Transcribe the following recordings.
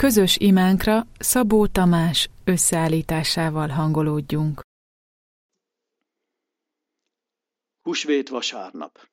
Közös imánkra Szabó Tamás összeállításával hangolódjunk. Húsvét vasárnap.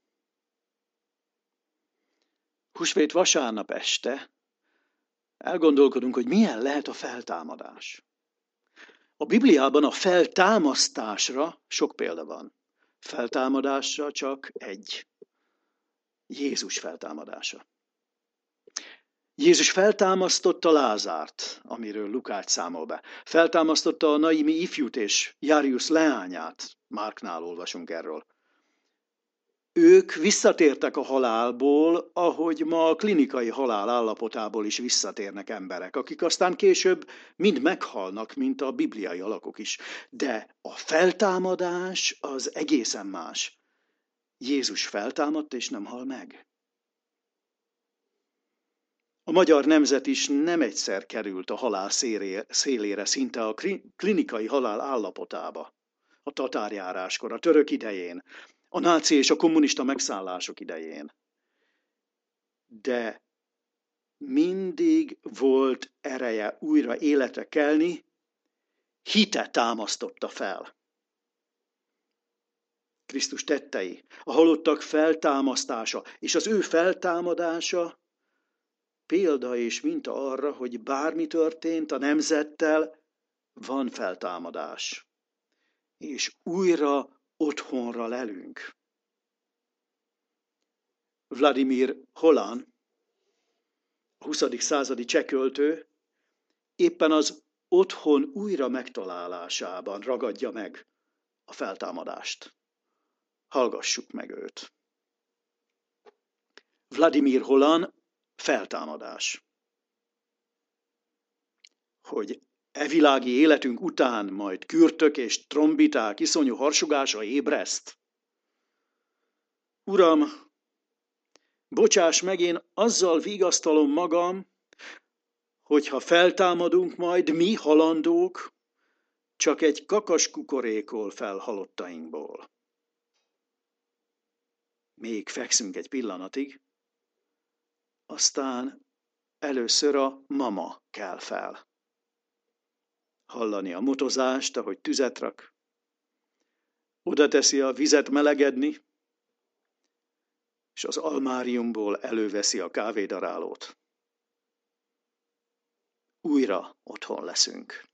Húsvét vasárnap este elgondolkodunk, hogy milyen lehet a feltámadás. A Bibliában a feltámasztásra sok példa van. Feltámadásra csak egy. Jézus feltámadása. Jézus feltámasztotta Lázárt, amiről Lukács számol be. Feltámasztotta a naimi ifjút és Járius leányát. Márknál olvasunk erről. Ők visszatértek a halálból, ahogy ma a klinikai halál állapotából is visszatérnek emberek, akik aztán később mind meghalnak, mint a bibliai alakok is. De a feltámadás az egészen más. Jézus feltámadt és nem hal meg. A magyar nemzet is nem egyszer került a halál szélére, szinte a klinikai halál állapotába. A tatárjáráskor, a török idején, a náci és a kommunista megszállások idején. De mindig volt ereje újra életre kelni, hite támasztotta fel. Krisztus tettei, a halottak feltámasztása és az ő feltámadása példa és minta arra, hogy bármi történt a nemzettel, van feltámadás. És újra otthonra lelünk. Vladimir Holan, a 20. századi cseh költő, éppen az otthon újra megtalálásában ragadja meg a feltámadást. Hallgassuk meg őt. Vladimir Holan, feltámadás. Hogy e világi életünk után majd kürtök és trombiták iszonyú harsugása ébreszt? Uram, bocsáss meg, én azzal vigasztalom magam, hogyha feltámadunk majd mi halandók, csak egy kakas kukorékol fel halottainkból. Még fekszünk egy pillanatig, aztán először a mama kell fel. Hallani a motozást, ahogy tüzet rak. Oda teszi a vizet melegedni, és az almáriumból előveszi a kávédarálót. Újra otthon leszünk.